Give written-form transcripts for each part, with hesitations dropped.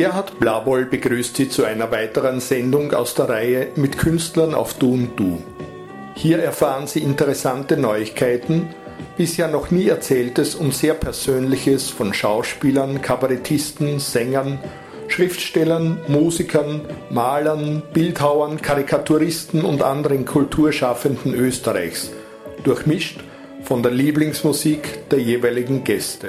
Gerhard Blaboll begrüßt Sie zu einer weiteren Sendung aus der Reihe mit Künstlern auf Du und Du. Hier erfahren Sie interessante Neuigkeiten, bisher noch nie Erzähltes und sehr Persönliches von Schauspielern, Kabarettisten, Sängern, Schriftstellern, Musikern, Malern, Bildhauern, Karikaturisten und anderen Kulturschaffenden Österreichs, durchmischt von der Lieblingsmusik der jeweiligen Gäste.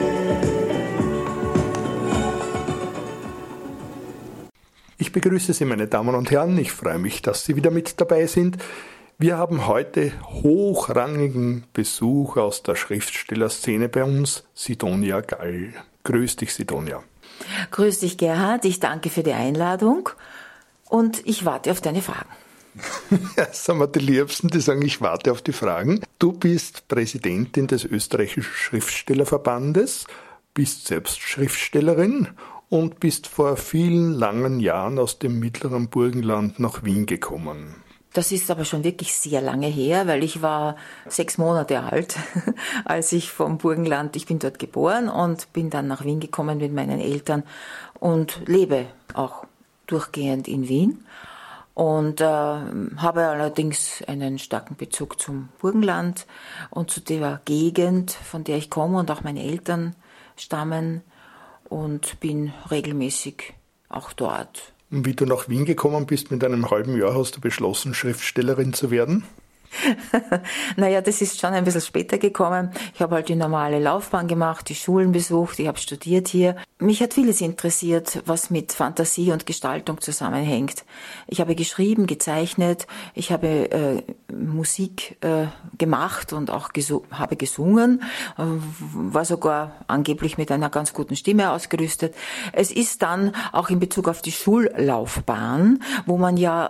Ich begrüße Sie, meine Damen und Herren. Ich freue mich, dass Sie wieder mit dabei sind. Wir haben heute hochrangigen Besuch aus der Schriftstellerszene bei uns, Sidonia Gall. Grüß dich, Sidonia. Grüß dich, Gerhard. Ich danke für die Einladung und ich warte auf deine Fragen. Ja, das sind wir die Liebsten, die sagen, ich warte auf die Fragen. Du bist Präsidentin des Österreichischen Schriftstellerverbandes, bist selbst Schriftstellerin und bist vor vielen langen Jahren aus dem mittleren Burgenland nach Wien gekommen. Das ist aber schon wirklich sehr lange her, weil ich war 6 Monate alt, als ich vom Burgenland, ich bin dort geboren und bin dann nach Wien gekommen mit meinen Eltern und lebe auch durchgehend in Wien und habe allerdings einen starken Bezug zum Burgenland und zu der Gegend, von der ich komme und auch meine Eltern stammen. Und bin regelmäßig auch dort. Und wie du nach Wien gekommen bist, mit einem halben Jahr hast du beschlossen, Schriftstellerin zu werden? Naja, das ist schon ein bisschen später gekommen. Ich habe halt die normale Laufbahn gemacht, die Schulen besucht, ich habe studiert hier. Mich hat vieles interessiert, was mit Fantasie und Gestaltung zusammenhängt. Ich habe geschrieben, gezeichnet, ich habe Musik gemacht und auch habe gesungen, war sogar angeblich mit einer ganz guten Stimme ausgerüstet. Es ist dann auch in Bezug auf die Schullaufbahn, wo man ja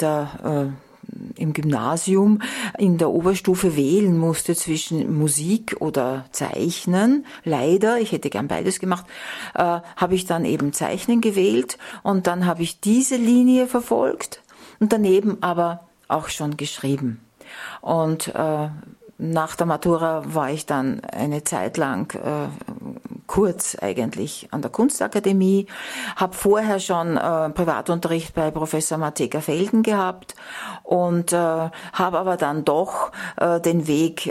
im Gymnasium in der Oberstufe wählen musste zwischen Musik oder Zeichnen. Leider, ich hätte gern beides gemacht, habe ich dann eben Zeichnen gewählt und dann habe ich diese Linie verfolgt und daneben aber auch schon geschrieben. Und nach der Matura war ich dann eine Zeit lang kurz eigentlich an der Kunstakademie, habe vorher schon Privatunterricht bei Professor Mateka Felden gehabt und habe aber dann doch den Weg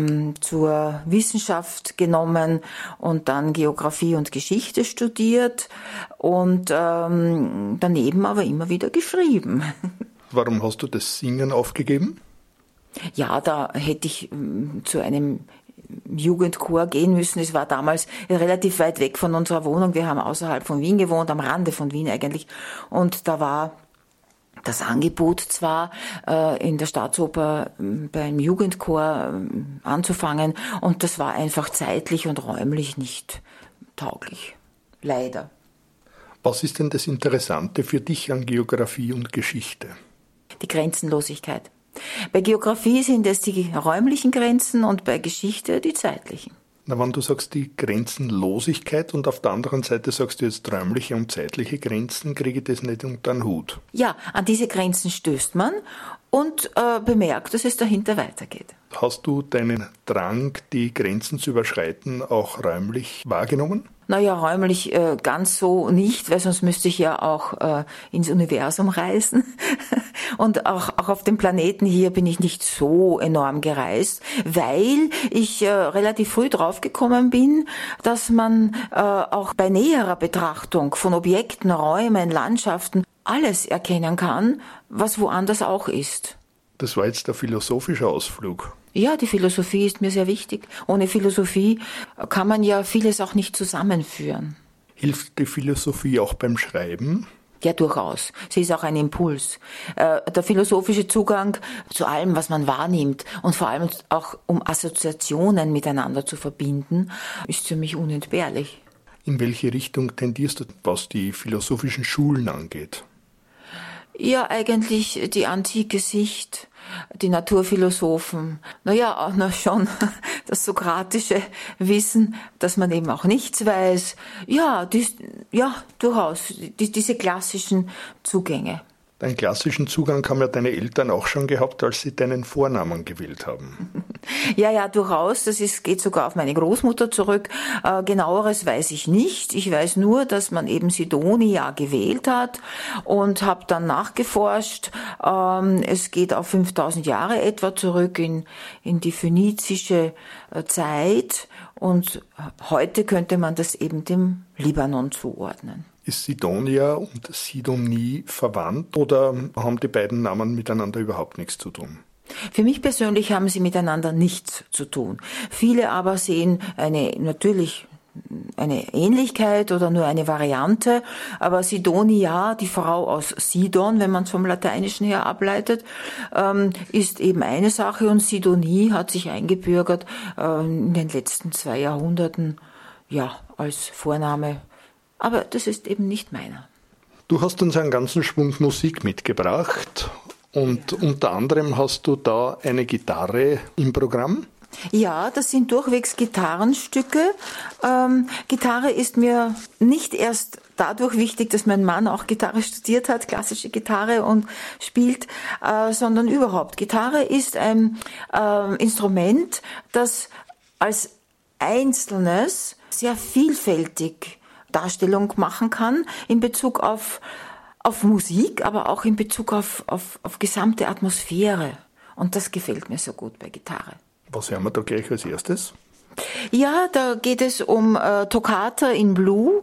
zur Wissenschaft genommen und dann Geografie und Geschichte studiert und daneben aber immer wieder geschrieben. Warum hast du das Singen aufgegeben? Ja, da hätte ich zu einem Jugendchor gehen müssen. Es war damals relativ weit weg von unserer Wohnung. Wir haben außerhalb von Wien gewohnt, am Rande von Wien eigentlich. Und da war das Angebot zwar, in der Staatsoper beim Jugendchor anzufangen. Und das war einfach zeitlich und räumlich nicht tauglich. Leider. Was ist denn das Interessante für dich an Geografie und Geschichte? Die Grenzenlosigkeit. Bei Geografie sind es die räumlichen Grenzen und bei Geschichte die zeitlichen. Na, wenn du sagst die Grenzenlosigkeit und auf der anderen Seite sagst du jetzt räumliche und zeitliche Grenzen, kriege ich das nicht unter den Hut. Ja, an diese Grenzen stößt man und bemerkt, dass es dahinter weitergeht. Hast du deinen Drang, die Grenzen zu überschreiten, auch räumlich wahrgenommen? Naja, räumlich ganz so nicht, weil sonst müsste ich ja auch ins Universum reisen. Und auch auf dem Planeten hier bin ich nicht so enorm gereist, weil ich relativ früh draufgekommen bin, dass man auch bei näherer Betrachtung von Objekten, Räumen, Landschaften alles erkennen kann, was woanders auch ist. Das war jetzt der philosophische Ausflug. Ja, die Philosophie ist mir sehr wichtig. Ohne Philosophie kann man ja vieles auch nicht zusammenführen. Hilft die Philosophie auch beim Schreiben? Ja, durchaus. Sie ist auch ein Impuls. Der philosophische Zugang zu allem, was man wahrnimmt und vor allem auch um Assoziationen miteinander zu verbinden, ist für mich unentbehrlich. In welche Richtung tendierst du, was die philosophischen Schulen angeht? Ja, eigentlich die antike Sicht, die Naturphilosophen. Naja, schon das sokratische Wissen, dass man eben auch nichts weiß. Ja, durchaus, diese klassischen Zugänge. Deinen klassischen Zugang haben ja deine Eltern auch schon gehabt, als sie deinen Vornamen gewählt haben. Ja, durchaus. Geht sogar auf meine Großmutter zurück. Genaueres weiß ich nicht. Ich weiß nur, dass man eben Sidonia gewählt hat und habe dann nachgeforscht. Es geht auf 5000 Jahre etwa zurück in die phönizische Zeit und heute könnte man das eben dem Libanon zuordnen. Ist Sidonia und Sidonie verwandt oder haben die beiden Namen miteinander überhaupt nichts zu tun? Für mich persönlich haben sie miteinander nichts zu tun. Viele aber sehen natürlich eine Ähnlichkeit oder nur eine Variante, aber Sidonia, die Frau aus Sidon, wenn man es vom Lateinischen her ableitet, ist eben eine Sache und Sidonie hat sich eingebürgert in den letzten 2 Jahrhunderten, als Vorname. Aber das ist eben nicht meiner. Du hast uns einen ganzen Schwung Musik mitgebracht und unter anderem hast du da eine Gitarre im Programm? Ja, das sind durchwegs Gitarrenstücke. Gitarre ist mir nicht erst dadurch wichtig, dass mein Mann auch Gitarre studiert hat, klassische Gitarre und spielt, sondern überhaupt. Gitarre ist ein Instrument, das als Einzelnes sehr vielfältig Darstellung machen kann in Bezug auf Musik, aber auch in Bezug auf gesamte Atmosphäre. Und das gefällt mir so gut bei Gitarre. Was hören wir da gleich als erstes? Ja, da geht es um Toccata in Blue.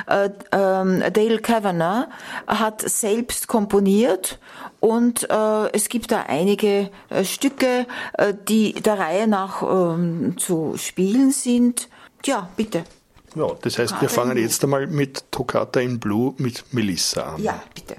Dale Kavanagh hat selbst komponiert und es gibt da einige Stücke, die der Reihe nach zu spielen sind. Ja, bitte. Ja, das heißt, wir fangen jetzt einmal mit Toccata in Blue mit Melissa an. Ja, bitte.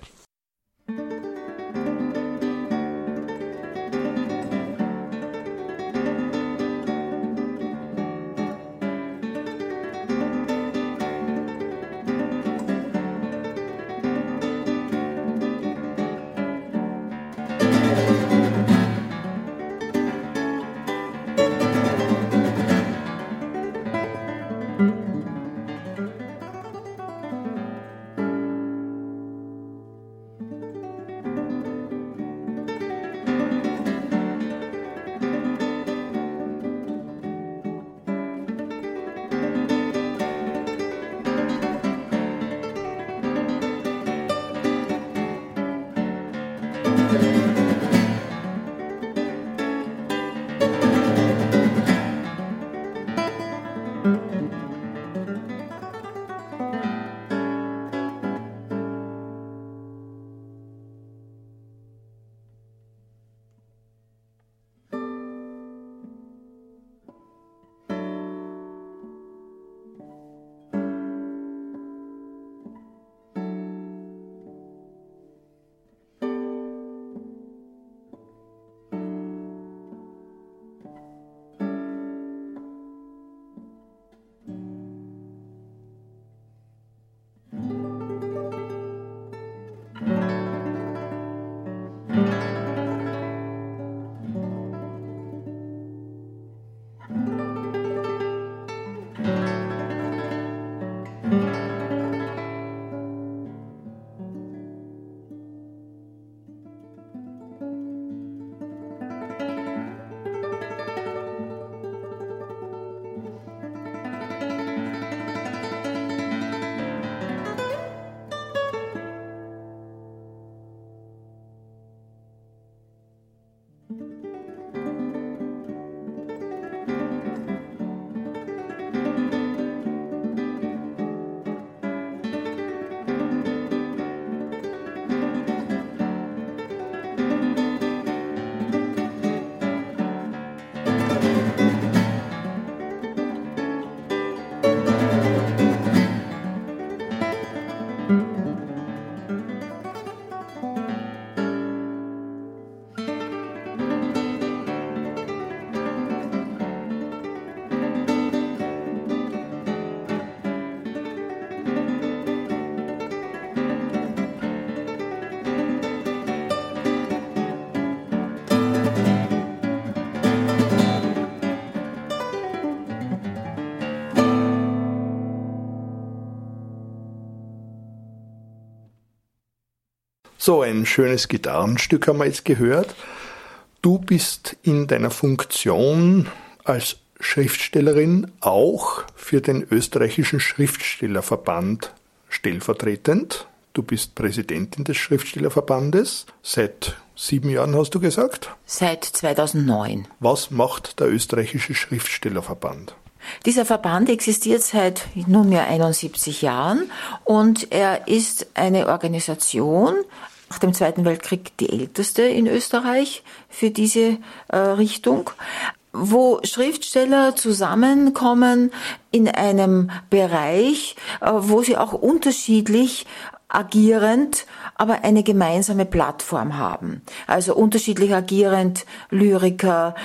So, ein schönes Gitarrenstück haben wir jetzt gehört. Du bist in deiner Funktion als Schriftstellerin auch für den österreichischen Schriftstellerverband stellvertretend. Du bist Präsidentin des Schriftstellerverbandes. Seit 7 Jahren hast du gesagt? Seit 2009. Was macht der österreichische Schriftstellerverband? Dieser Verband existiert seit nunmehr 71 Jahren und er ist eine Organisation, nach dem Zweiten Weltkrieg die älteste in Österreich für diese Richtung, wo Schriftsteller zusammenkommen in einem Bereich, wo sie auch unterschiedlich agierend, aber eine gemeinsame Plattform haben. Also unterschiedlich agierend Lyriker,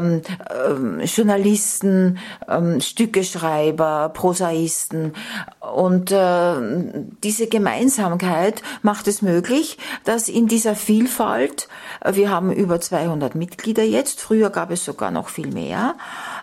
Journalisten, Stückeschreiber, Prosaisten. Und diese Gemeinsamkeit macht es möglich, dass in dieser Vielfalt, wir haben über 200 Mitglieder jetzt, früher gab es sogar noch viel mehr,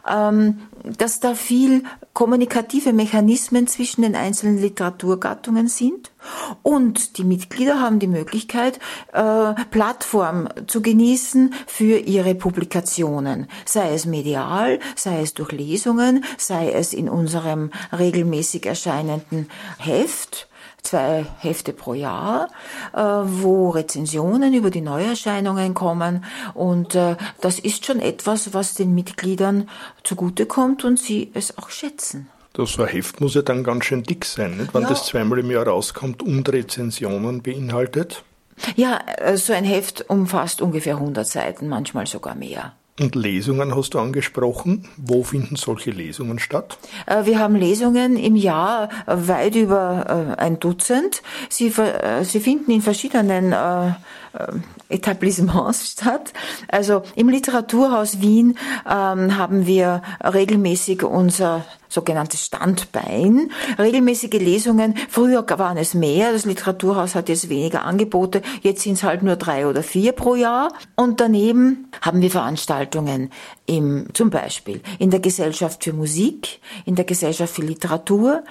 dass da viel kommunikative Mechanismen zwischen den einzelnen Literaturgattungen sind und die Mitglieder haben die Möglichkeit, Plattform zu genießen für ihre Publikationen, sei es medial, sei es durch Lesungen, sei es in unserem regelmäßig erscheinenden Heft, 2 Hefte pro Jahr, wo Rezensionen über die Neuerscheinungen kommen und das ist schon etwas, was den Mitgliedern zugutekommt und sie es auch schätzen. So ein Heft muss ja dann ganz schön dick sein, nicht? Wenn das 2-mal im Jahr rauskommt und Rezensionen beinhaltet. Ja, so ein Heft umfasst ungefähr 100 Seiten, manchmal sogar mehr. Und Lesungen hast du angesprochen. Wo finden solche Lesungen statt? Wir haben Lesungen im Jahr weit über ein Dutzend. Sie finden in verschiedenen Etablissements statt. Also im Literaturhaus Wien haben wir regelmäßig unser sogenanntes Standbein, regelmäßige Lesungen. Früher waren es mehr, das Literaturhaus hat jetzt weniger Angebote, jetzt sind es halt nur 3 oder 4 pro Jahr. Und daneben haben wir Veranstaltungen zum Beispiel in der Gesellschaft für Musik, in der Gesellschaft für Literatur,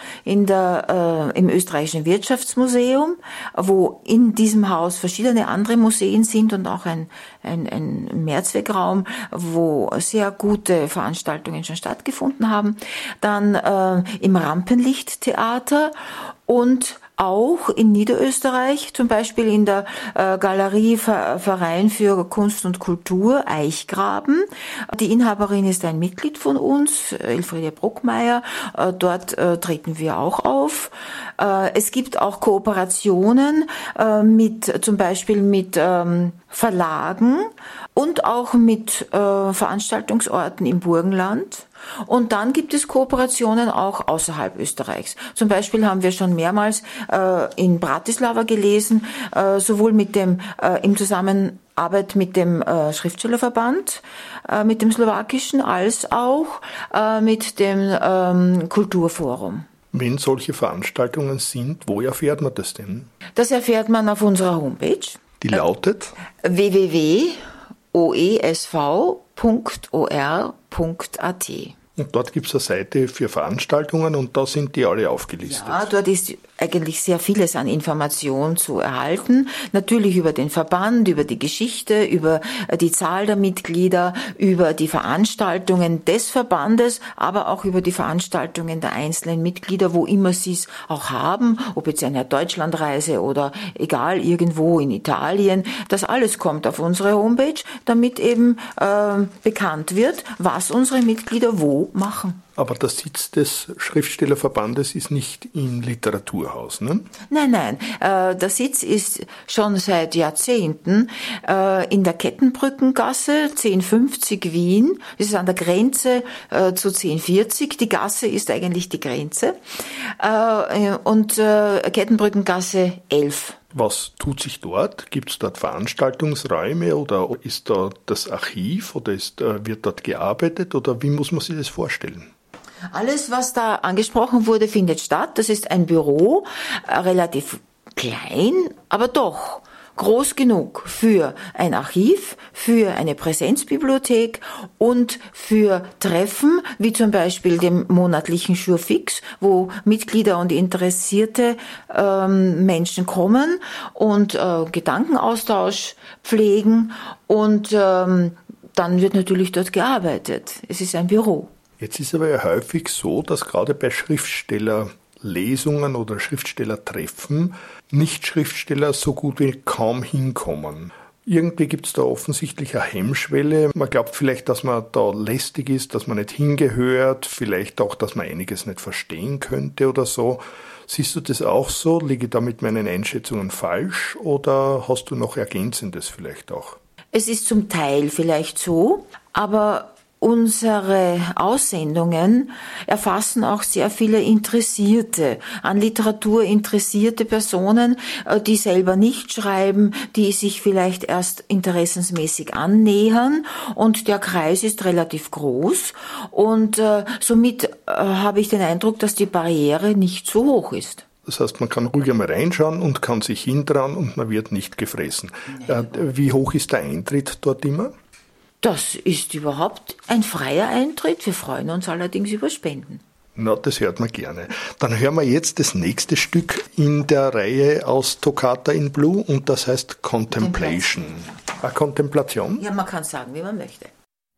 im österreichischen Wirtschaftsmuseum, wo in diesem Haus verschiedene andere Museen sind und auch ein Mehrzweckraum, wo sehr gute Veranstaltungen schon stattgefunden haben. Dann im Rampenlichttheater und auch in Niederösterreich, zum Beispiel in der Galerie Verein für Kunst und Kultur Eichgraben. Die Inhaberin ist ein Mitglied von uns, Elfriede Brockmeier. Dort treten wir auch auf. Es gibt auch Kooperationen zum Beispiel mit Verlagen und auch mit Veranstaltungsorten im Burgenland. Und dann gibt es Kooperationen auch außerhalb Österreichs. Zum Beispiel haben wir schon mehrmals in Bratislava gelesen, sowohl im Zusammenarbeit mit dem Schriftstellerverband, mit dem slowakischen, als auch mit dem Kulturforum. Wenn solche Veranstaltungen sind, wo erfährt man das denn? Das erfährt man auf unserer Homepage. Die lautet? www.oesv.or.at. Und dort gibt es eine Seite für Veranstaltungen und da sind die alle aufgelistet. Ja, dort ist eigentlich sehr vieles an Informationen zu erhalten. Natürlich über den Verband, über die Geschichte, über die Zahl der Mitglieder, über die Veranstaltungen des Verbandes, aber auch über die Veranstaltungen der einzelnen Mitglieder, wo immer sie es auch haben, ob jetzt eine Deutschlandreise oder egal, irgendwo in Italien. Das alles kommt auf unsere Homepage, damit eben bekannt wird, was unsere Mitglieder wo machen. Aber der Sitz des Schriftstellerverbandes ist nicht im Literaturhaus, ne? Nein. Der Sitz ist schon seit Jahrzehnten in der Kettenbrückengasse 1050 Wien. Das ist an der Grenze zu 1040. Die Gasse ist eigentlich die Grenze. Und Kettenbrückengasse 11. Was tut sich dort? Gibt es dort Veranstaltungsräume oder ist da das Archiv oder wird dort gearbeitet oder wie muss man sich das vorstellen? Alles, was da angesprochen wurde, findet statt. Das ist ein Büro, relativ klein, aber doch groß genug für ein Archiv, für eine Präsenzbibliothek und für Treffen, wie zum Beispiel dem monatlichen Surefix, wo Mitglieder und interessierte Menschen kommen und Gedankenaustausch pflegen und dann wird natürlich dort gearbeitet. Es ist ein Büro. Jetzt ist aber ja häufig so, dass gerade bei Schriftstellerlesungen oder Schriftstellertreffen Nicht-Schriftsteller so gut wie kaum hinkommen. Irgendwie gibt es da offensichtlich eine Hemmschwelle. Man glaubt vielleicht, dass man da lästig ist, dass man nicht hingehört, vielleicht auch, dass man einiges nicht verstehen könnte oder so. Siehst du das auch so? Liege ich da mit meinen Einschätzungen falsch oder hast du noch Ergänzendes vielleicht auch? Es ist zum Teil vielleicht so, aber unsere Aussendungen erfassen auch sehr viele Interessierte, an Literatur interessierte Personen, die selber nicht schreiben, die sich vielleicht erst interessensmäßig annähern und der Kreis ist relativ groß und somit habe ich den Eindruck, dass die Barriere nicht so hoch ist. Das heißt, man kann ruhig einmal reinschauen und kann sich hintrauen und man wird nicht gefressen. Wie hoch ist der Eintritt dort immer? Das ist überhaupt ein freier Eintritt. Wir freuen uns allerdings über Spenden. Na, das hört man gerne. Dann hören wir jetzt das nächste Stück in der Reihe aus Toccata in Blue und das heißt Contemplation. Kontemplation? Ja, man kann sagen, wie man möchte.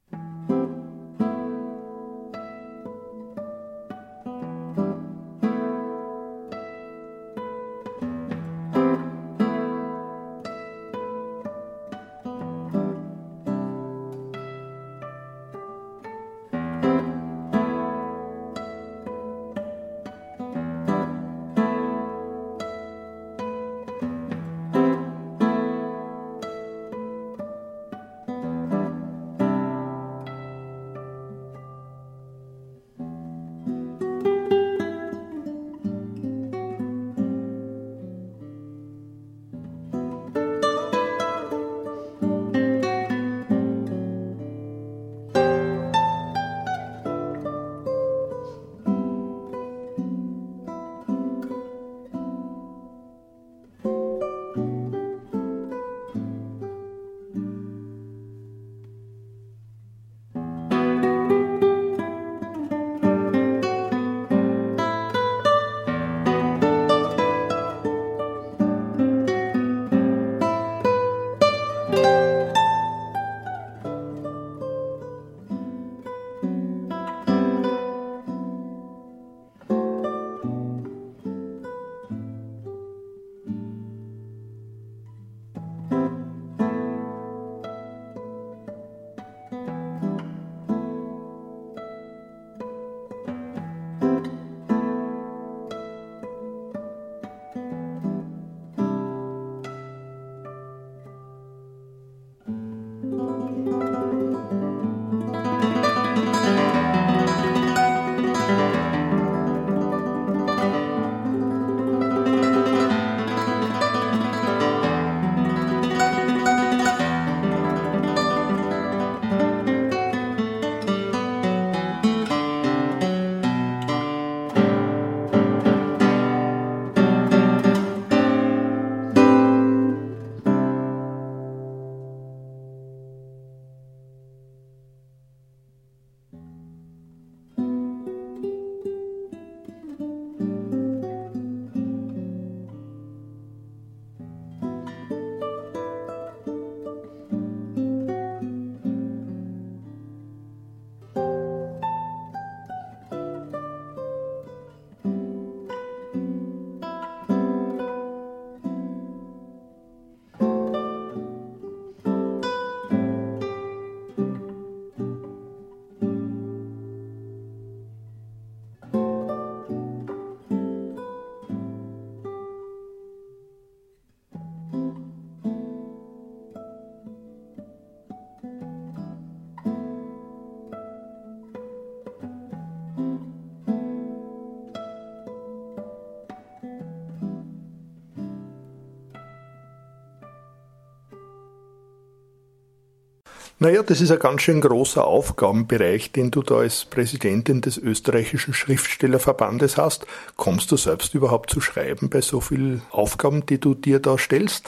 Naja, das ist ein ganz schön großer Aufgabenbereich, den du da als Präsidentin des österreichischen Schriftstellerverbandes hast. Kommst du selbst überhaupt zu schreiben bei so vielen Aufgaben, die du dir da stellst?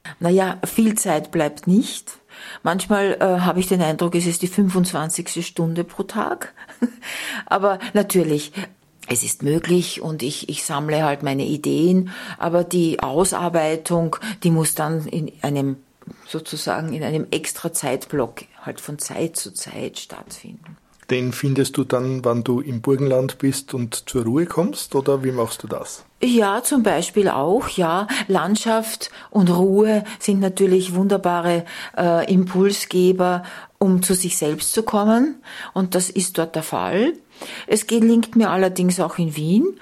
Naja, viel Zeit bleibt nicht. Manchmal habe ich den Eindruck, es ist die 25. Stunde pro Tag. Aber natürlich, es ist möglich und ich sammle halt meine Ideen, aber die Ausarbeitung, die muss dann in einem extra Zeitblock halt von Zeit zu Zeit stattfinden. Den findest du dann, wann du im Burgenland bist und zur Ruhe kommst, oder wie machst du das? Ja, zum Beispiel auch, ja. Landschaft und Ruhe sind natürlich wunderbare Impulsgeber, um zu sich selbst zu kommen. Und das ist dort der Fall. Es gelingt mir allerdings auch in Wien,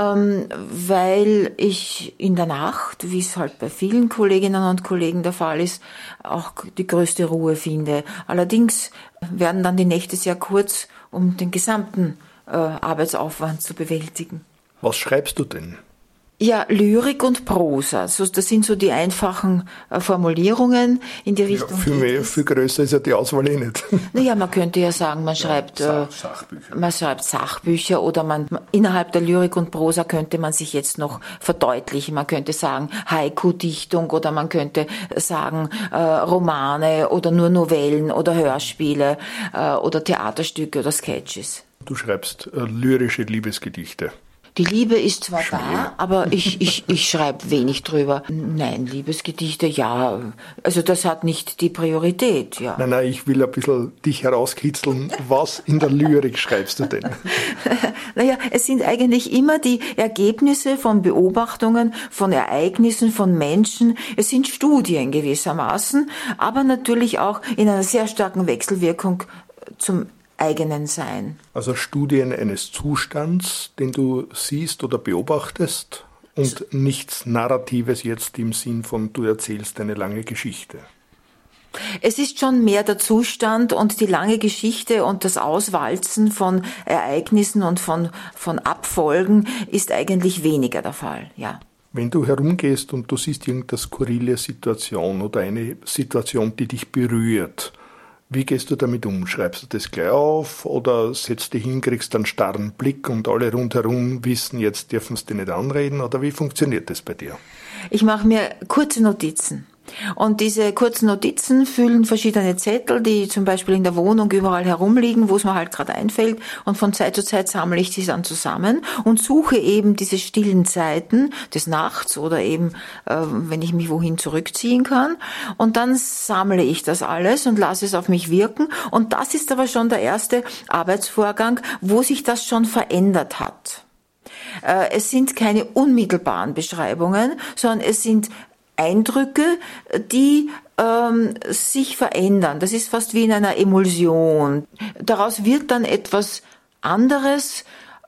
weil ich in der Nacht, wie es halt bei vielen Kolleginnen und Kollegen der Fall ist, auch die größte Ruhe finde. Allerdings werden dann die Nächte sehr kurz, um den gesamten Arbeitsaufwand zu bewältigen. Was schreibst du denn? Ja, Lyrik und Prosa. Also das sind so die einfachen Formulierungen in die Richtung. Ja, viel größer ist ja die Auswahl eh nicht. Naja, man könnte ja sagen, man schreibt Sachbücher oder innerhalb der Lyrik und Prosa könnte man sich jetzt noch verdeutlichen. Man könnte sagen Haiku-Dichtung oder man könnte sagen Romane oder nur Novellen oder Hörspiele oder Theaterstücke oder Sketches. Du schreibst lyrische Liebesgedichte. Die Liebe ist zwar da, aber ich schreibe wenig drüber. Nein, Liebesgedichte, ja, also das hat nicht die Priorität, ja. Nein, ich will ein bisschen dich herauskitzeln. Was in der Lyrik schreibst du denn? Naja, es sind eigentlich immer die Ergebnisse von Beobachtungen, von Ereignissen, von Menschen. Es sind Studien gewissermaßen, aber natürlich auch in einer sehr starken Wechselwirkung zum eigenen Sein. Also Studien eines Zustands, den du siehst oder beobachtest und nichts Narratives jetzt im Sinn von du erzählst eine lange Geschichte. Es ist schon mehr der Zustand und die lange Geschichte und das Auswalzen von Ereignissen und von Abfolgen ist eigentlich weniger der Fall, ja. Wenn du herumgehst und du siehst irgendeine skurrile Situation oder eine Situation, die dich berührt, wie gehst du damit um? Schreibst du das gleich auf oder setzt dich hin, kriegst einen starren Blick und alle rundherum wissen, jetzt dürfen sie dich nicht anreden? Oder wie funktioniert das bei dir? Ich mache mir kurze Notizen. Und diese kurzen Notizen füllen verschiedene Zettel, die zum Beispiel in der Wohnung überall herumliegen, wo es mir halt gerade einfällt. Und von Zeit zu Zeit sammle ich sie dann zusammen und suche eben diese stillen Zeiten des Nachts oder eben, wenn ich mich wohin zurückziehen kann. Und dann sammle ich das alles und lasse es auf mich wirken. Und das ist aber schon der erste Arbeitsvorgang, wo sich das schon verändert hat. Es sind keine unmittelbaren Beschreibungen, sondern es sind Eindrücke, die sich verändern. Das ist fast wie in einer Emulsion. Daraus wird dann etwas anderes,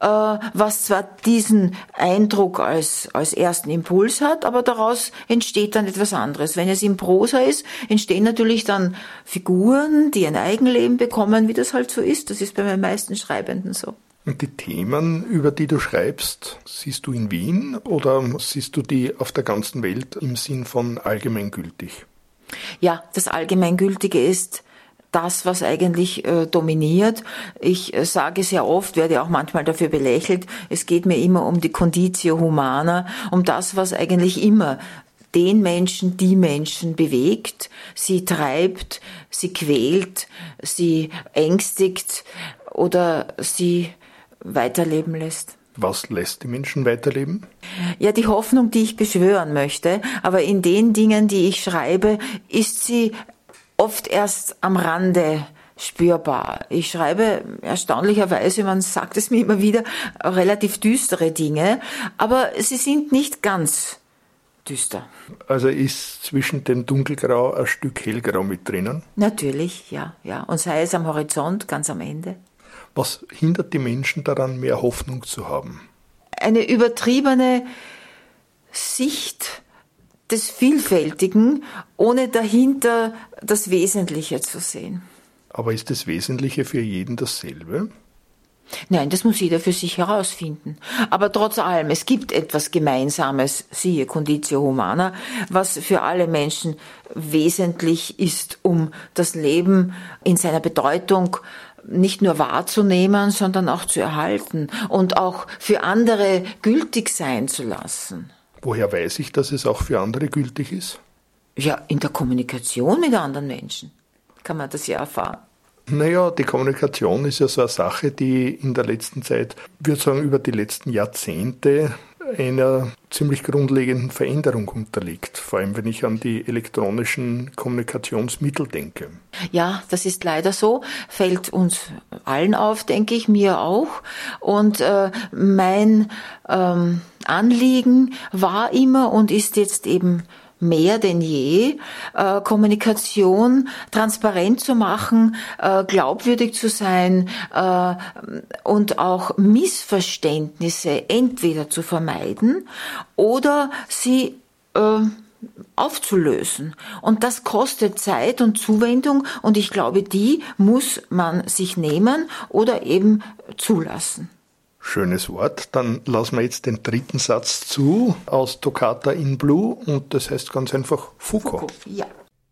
was zwar diesen Eindruck als ersten Impuls hat, aber daraus entsteht dann etwas anderes. Wenn es in Prosa ist, entstehen natürlich dann Figuren, die ein Eigenleben bekommen, wie das halt so ist. Das ist bei den meisten Schreibenden so. Und die Themen, über die du schreibst, siehst du in Wien oder siehst du die auf der ganzen Welt im Sinn von allgemeingültig? Ja, das Allgemeingültige ist das, was eigentlich dominiert. Ich sage sehr oft, werde auch manchmal dafür belächelt, es geht mir immer um die Conditio Humana, um das, was eigentlich immer den Menschen, die Menschen bewegt, sie treibt, sie quält, sie ängstigt oder sie weiterleben lässt. Was lässt die Menschen weiterleben? Ja, die Hoffnung, die ich beschwören möchte, aber in den Dingen, die ich schreibe, ist sie oft erst am Rande spürbar. Ich schreibe erstaunlicherweise, man sagt es mir immer wieder, relativ düstere Dinge, aber sie sind nicht ganz düster. Also ist zwischen dem Dunkelgrau ein Stück Hellgrau mit drinnen? Natürlich, ja. Und sei es am Horizont, ganz am Ende. Was hindert die Menschen daran, mehr Hoffnung zu haben? Eine übertriebene Sicht des Vielfältigen, ohne dahinter das Wesentliche zu sehen. Aber ist das Wesentliche für jeden dasselbe? Nein, das muss jeder für sich herausfinden. Aber trotz allem, es gibt etwas Gemeinsames, siehe Conditio Humana, was für alle Menschen wesentlich ist, um das Leben in seiner Bedeutung nicht nur wahrzunehmen, sondern auch zu erhalten und auch für andere gültig sein zu lassen. Woher weiß ich, dass es auch für andere gültig ist? Ja, in der Kommunikation mit anderen Menschen kann man das ja erfahren. Naja, die Kommunikation ist ja so eine Sache, die in der letzten Zeit, ich würde sagen über die letzten Jahrzehnte, einer ziemlich grundlegenden Veränderung unterliegt, vor allem wenn ich an die elektronischen Kommunikationsmittel denke. Ja, das ist leider so, fällt uns allen auf, denke ich, mir auch. Und mein Anliegen war immer und ist jetzt eben mehr denn je, Kommunikation transparent zu machen, glaubwürdig zu sein und auch Missverständnisse entweder zu vermeiden oder sie aufzulösen. Und das kostet Zeit und Zuwendung und ich glaube, die muss man sich nehmen oder eben zulassen. Schönes Wort. Dann lassen wir jetzt den dritten Satz zu aus Toccata in Blue und das heißt ganz einfach Foucault. Ja.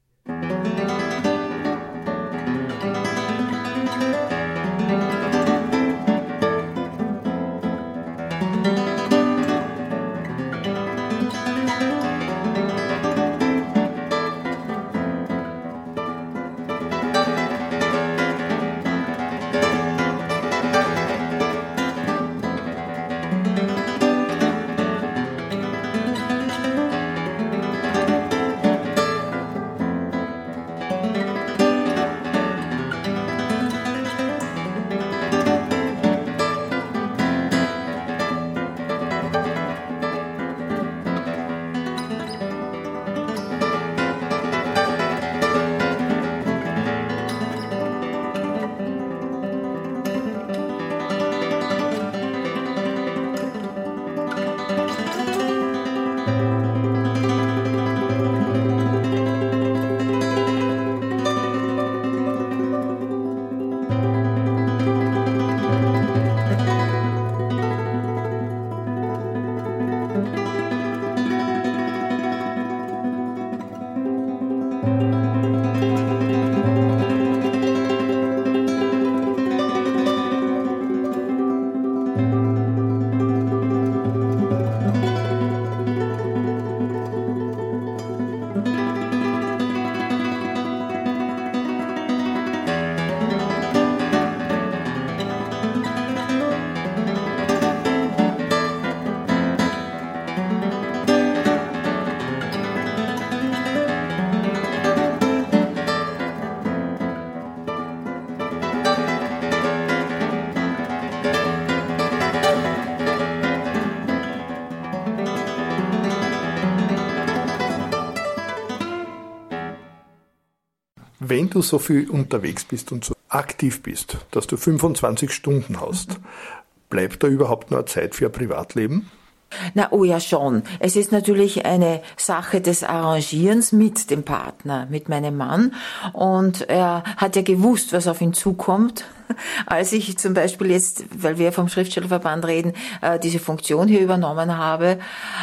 Wenn du so viel unterwegs bist und so aktiv bist, dass du 25 Stunden hast, bleibt da überhaupt noch Zeit für ein Privatleben? Na, oh ja, schon. Es ist natürlich eine Sache des Arrangierens mit dem Partner, mit meinem Mann. Und er hat ja gewusst, was auf ihn zukommt. Als ich zum Beispiel jetzt, weil wir vom Schriftstellerverband reden, diese Funktion hier übernommen habe.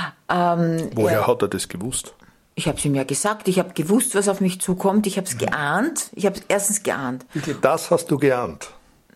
Woher hat er das gewusst? Ich habe es ihm ja gesagt. Ich habe gewusst, was auf mich zukommt. Ich habe es geahnt. Ich habe es erstens geahnt. Das hast du geahnt?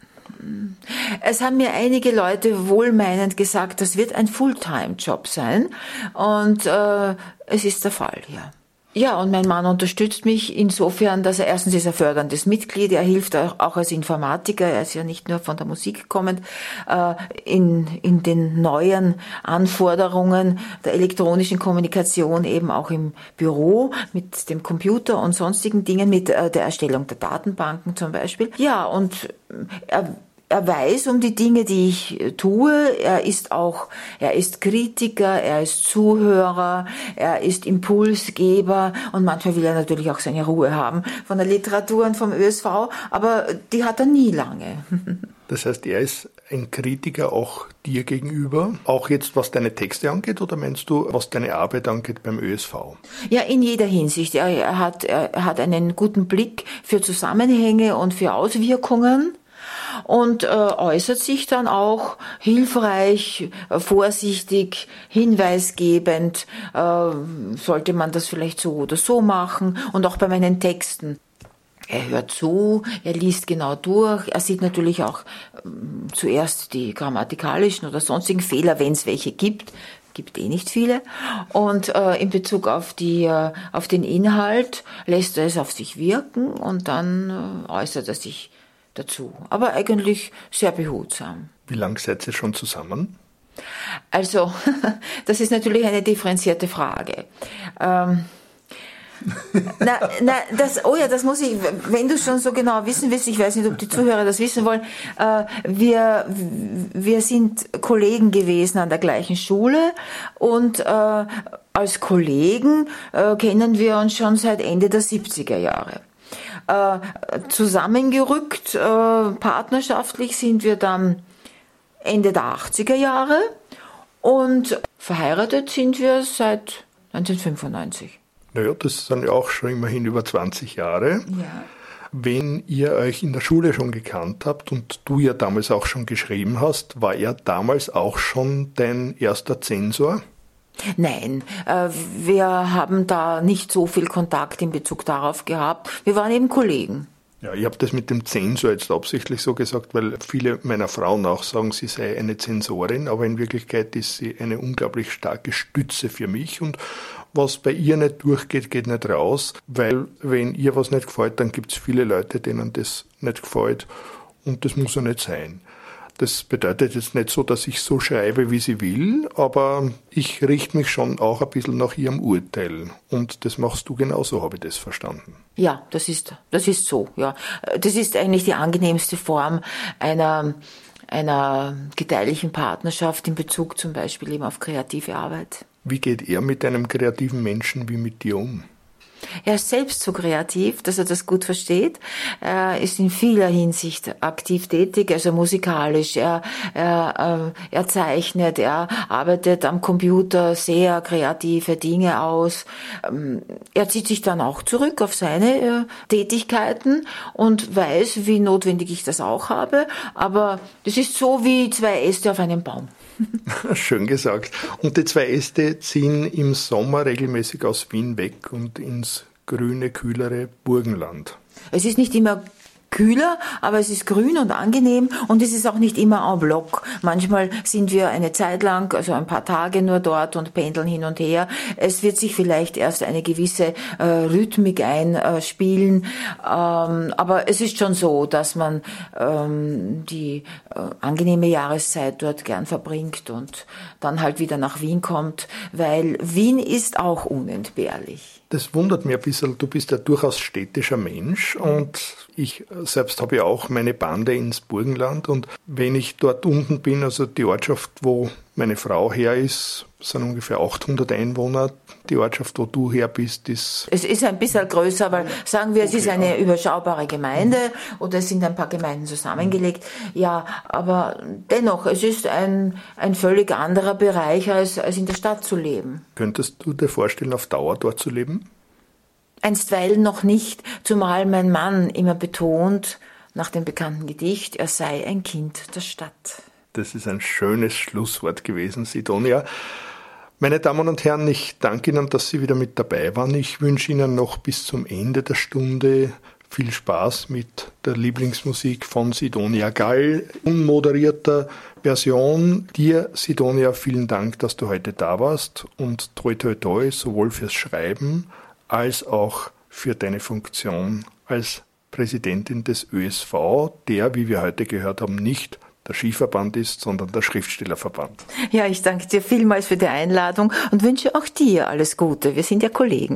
Es haben mir einige Leute wohlmeinend gesagt, das wird ein Fulltime-Job sein. Und es ist der Fall, ja. Ja, und mein Mann unterstützt mich insofern, dass er erstens ist ein förderndes Mitglied, er hilft auch als Informatiker, er ist ja nicht nur von der Musik kommend, in den neuen Anforderungen der elektronischen Kommunikation, eben auch im Büro mit dem Computer und sonstigen Dingen, mit der Erstellung der Datenbanken zum Beispiel. Ja, und er weiß um die Dinge, die ich tue. Er ist Kritiker, er ist Zuhörer, er ist Impulsgeber und manchmal will er natürlich auch seine Ruhe haben von der Literatur und vom ÖSV, aber die hat er nie lange. Das heißt, er ist ein Kritiker auch dir gegenüber, auch jetzt was deine Texte angeht, oder meinst du, was deine Arbeit angeht beim ÖSV? Ja, in jeder Hinsicht. Er hat einen guten Blick für Zusammenhänge und für Auswirkungen. Und äußert sich dann auch hilfreich, vorsichtig, hinweisgebend, sollte man das vielleicht so oder so machen, und auch bei meinen Texten. Er hört zu, er liest genau durch, er sieht natürlich auch zuerst die grammatikalischen oder sonstigen Fehler, wenn es welche gibt, gibt nicht viele. Und in Bezug auf den Inhalt lässt er es auf sich wirken und dann äußert er sich dazu. Aber eigentlich sehr behutsam. Wie lange seid ihr schon zusammen? Also, das ist natürlich eine differenzierte Frage. Das muss ich, wenn du schon so genau wissen willst, ich weiß nicht, ob die Zuhörer das wissen wollen, wir sind Kollegen gewesen an der gleichen Schule und als Kollegen kennen wir uns schon seit Ende der 70er Jahre. Zusammengerückt, partnerschaftlich sind wir dann Ende der 80er Jahre und verheiratet sind wir seit 1995. Naja, das sind ja auch schon immerhin über 20 Jahre. Ja. Wenn ihr euch in der Schule schon gekannt habt und du ja damals auch schon geschrieben hast, war er damals auch schon dein erster Zensor? Nein, wir haben da nicht so viel Kontakt in Bezug darauf gehabt. Wir waren eben Kollegen. Ja, ich habe das mit dem Zensor jetzt absichtlich so gesagt, weil viele meiner Frauen auch sagen, sie sei eine Zensorin, aber in Wirklichkeit ist sie eine unglaublich starke Stütze für mich und was bei ihr nicht durchgeht, geht nicht raus, weil wenn ihr was nicht gefällt, dann gibt es viele Leute, denen das nicht gefällt und das muss ja nicht sein. Das bedeutet jetzt nicht so, dass ich so schreibe, wie sie will, aber ich richte mich schon auch ein bisschen nach ihrem Urteil. Und das machst du genauso, habe ich das verstanden. Ja, das ist so, ja. Das ist eigentlich die angenehmste Form einer gedeihlichen Partnerschaft in Bezug zum Beispiel eben auf kreative Arbeit. Wie geht er mit einem kreativen Menschen wie mit dir um? Er ist selbst so kreativ, dass er das gut versteht. Er ist in vieler Hinsicht aktiv tätig, also musikalisch. Er zeichnet, er arbeitet am Computer sehr kreative Dinge aus. Er zieht sich dann auch zurück auf seine Tätigkeiten und weiß, wie notwendig ich das auch habe. Aber das ist so wie zwei Äste auf einem Baum. Schön gesagt. Und die zwei Äste ziehen im Sommer regelmäßig aus Wien weg und ins grüne, kühlere Burgenland. Es ist nicht immer kühler, aber es ist grün und angenehm und es ist auch nicht immer en bloc. Manchmal sind wir eine Zeit lang, also ein paar Tage nur dort und pendeln hin und her. Es wird sich vielleicht erst eine gewisse Rhythmik einspielen, aber es ist schon so, dass man die angenehme Jahreszeit dort gern verbringt und dann halt wieder nach Wien kommt, weil Wien ist auch unentbehrlich. Das wundert mich ein bisschen, du bist ja durchaus städtischer Mensch und ich selbst habe ja auch meine Bande ins Burgenland und wenn ich dort unten bin, also die Ortschaft, wo meine Frau her ist, sind ungefähr 800 Einwohner. Die Ortschaft, wo du her bist, ist... Es ist ein bisschen größer, weil sagen wir, es ist eine überschaubare Gemeinde oder es sind ein paar Gemeinden zusammengelegt. Ja, aber dennoch, es ist ein völlig anderer Bereich, als in der Stadt zu leben. Könntest du dir vorstellen, auf Dauer dort zu leben? Einstweilen noch nicht, zumal mein Mann immer betont, nach dem bekannten Gedicht, er sei ein Kind der Stadt. Das ist ein schönes Schlusswort gewesen, Sidonia. Meine Damen und Herren, ich danke Ihnen, dass Sie wieder mit dabei waren. Ich wünsche Ihnen noch bis zum Ende der Stunde viel Spaß mit der Lieblingsmusik von Sidonia Gall, unmoderierter Version. Dir, Sidonia, vielen Dank, dass du heute da warst und toi toi toi, sowohl fürs Schreiben als auch für deine Funktion als Präsidentin des ÖSV, der, wie wir heute gehört haben, nicht der Skiverband ist, sondern der Schriftstellerverband. Ja, ich danke dir vielmals für die Einladung und wünsche auch dir alles Gute. Wir sind ja Kollegen.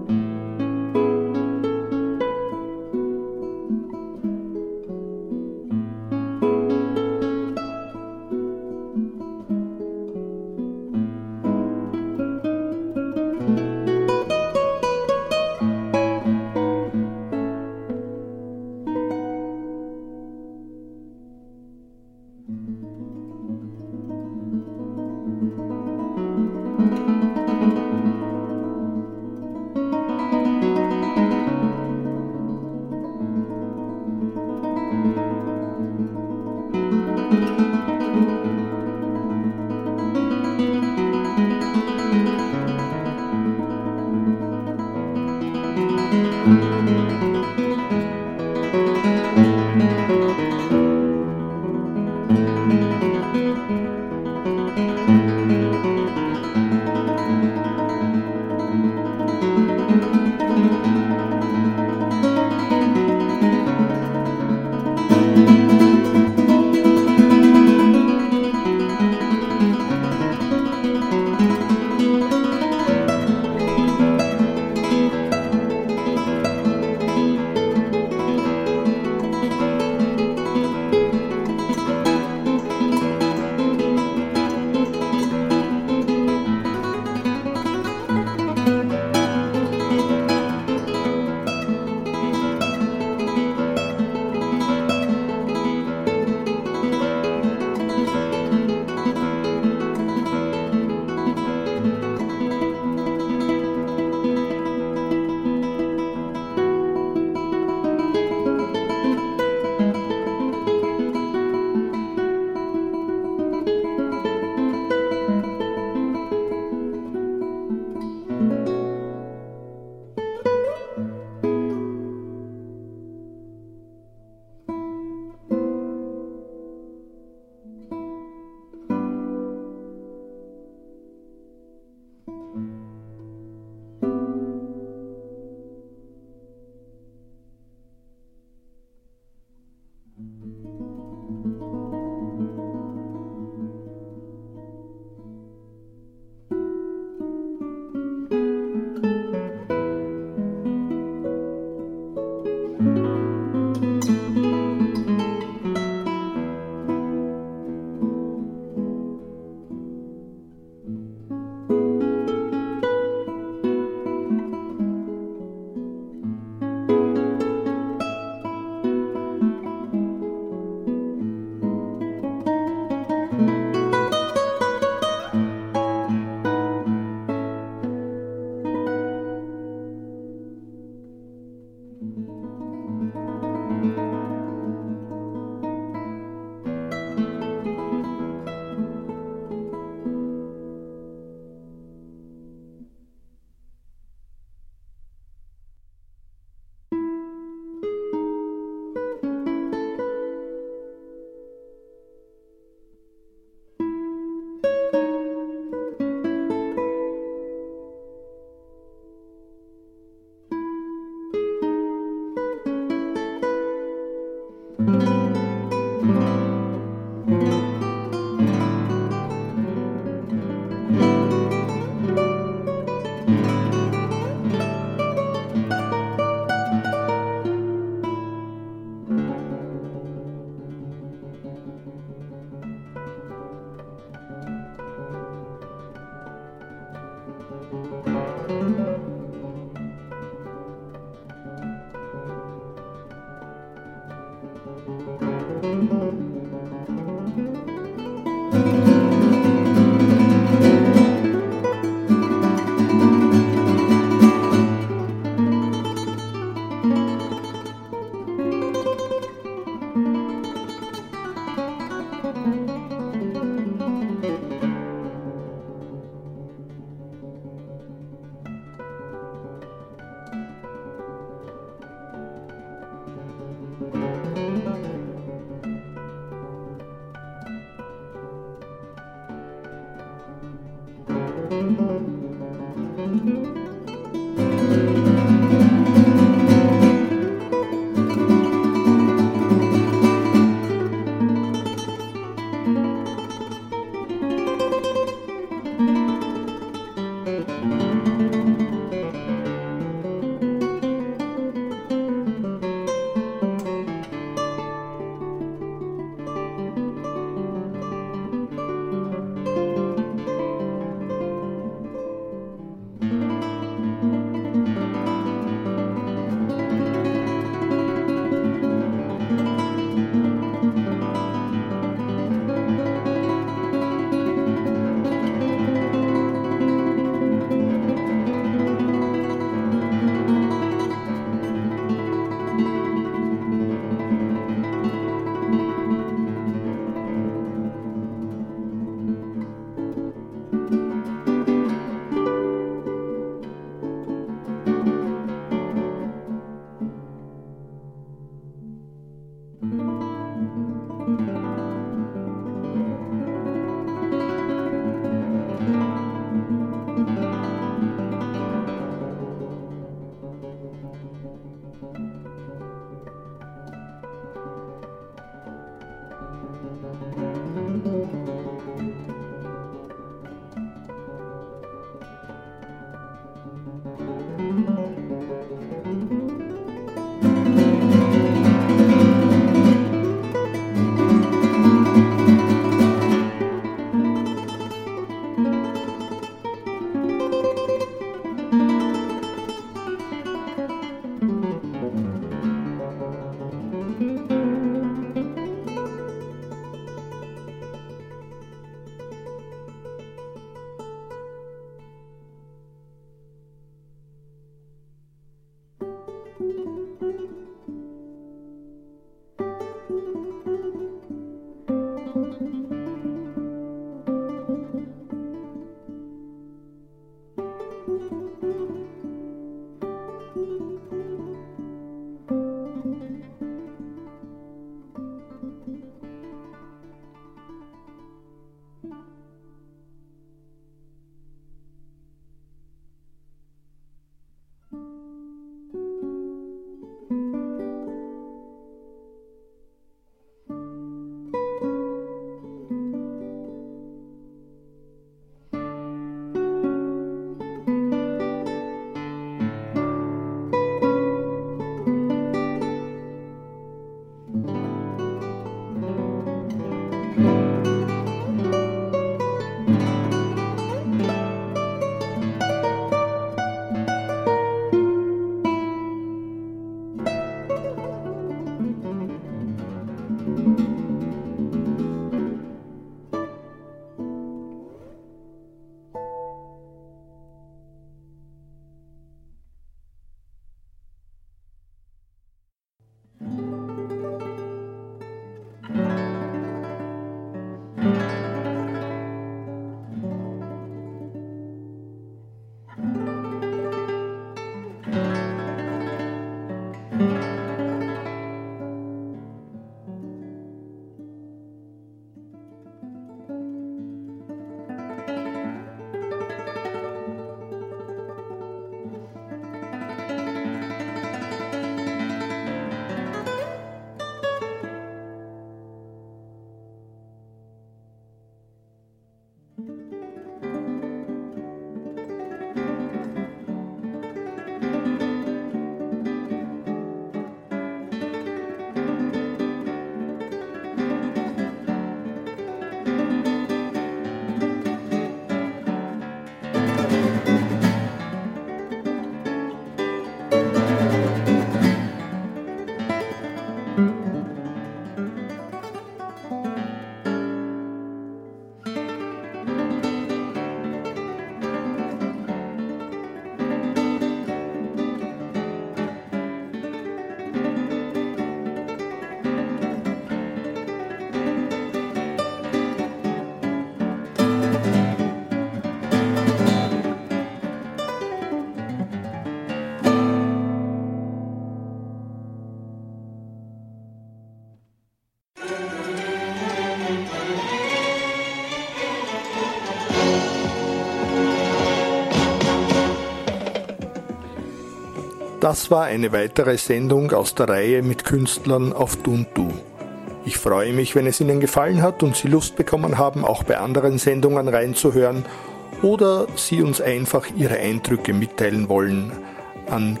Das war eine weitere Sendung aus der Reihe mit Künstlern auf Du und Du. Ich freue mich, wenn es Ihnen gefallen hat und Sie Lust bekommen haben, auch bei anderen Sendungen reinzuhören oder Sie uns einfach Ihre Eindrücke mitteilen wollen an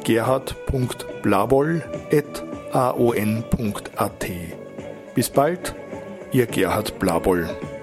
gerhard.blaboll@aon.at. Bis bald, Ihr Gerhard Blaboll.